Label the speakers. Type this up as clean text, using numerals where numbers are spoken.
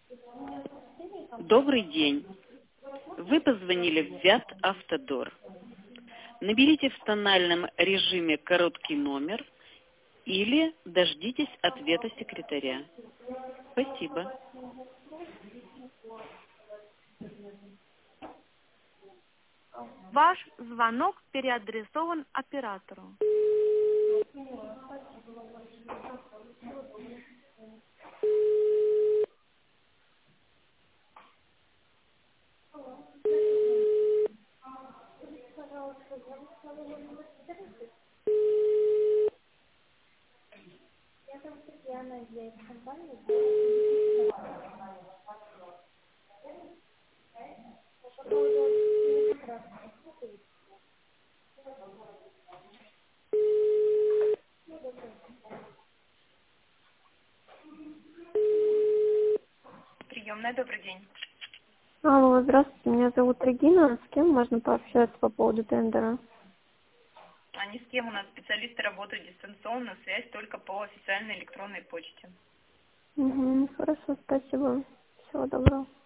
Speaker 1: Добрый день. Вы позвонили в ВЯТ Автодор. Наберите в тональном режиме короткий номер или дождитесь ответа секретаря. Спасибо.
Speaker 2: Ваш звонок переадресован оператору. Приемная, добрый день.
Speaker 3: Алло, здравствуйте, меня зовут Регина. С кем можно пообщаться по поводу тендера?
Speaker 2: А ни с кем у нас специалисты работают дистанционно, связь только по официальной электронной почте.
Speaker 3: Угу, хорошо, спасибо. Всего доброго.